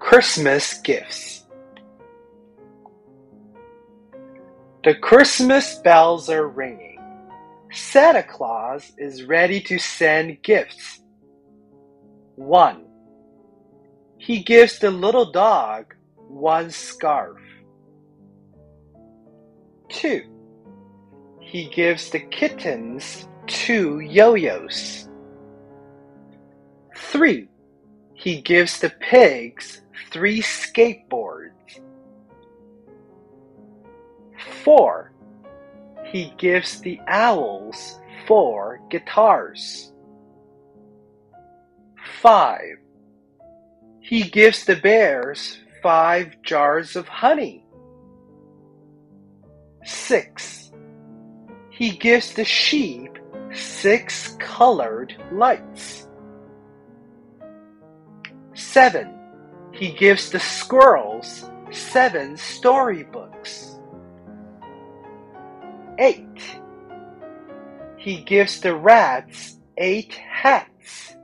Christmas gifts. The Christmas bells are ringing. Santa Claus is ready to send gifts. 1. He gives the little dog one scarf. 2. He gives the kittens 2 yo-yos. 3. He gives the pigs 3 skateboards. 4. He gives the owls 4 guitars. 5. He gives the bears 5 jars of honey. 6. He gives the sheep 6 colored lights. 7. He gives the squirrels 7 storybooks. 8. He gives the rats 8 hats.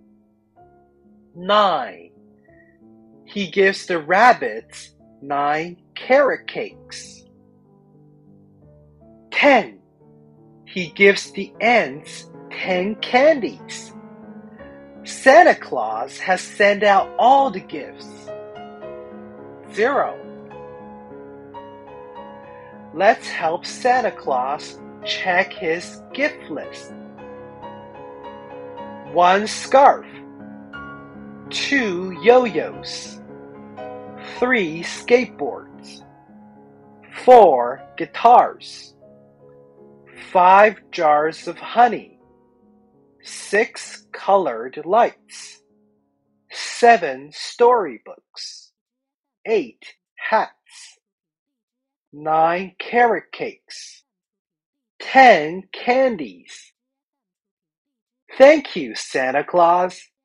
9. He gives the rabbits 9 carrot cakes. 10. He gives the ants 10 candies. Santa Claus has sent out all the gifts. 0. Let's help Santa Claus check his gift list. 1 scarf, 2 yo-yos, 3 skateboards, 4 guitars, 5 jars of honey, 6 colored lights, 7 storybooks, 8 hats, 9 carrot cakes, 10 candies. Thank you, Santa Claus.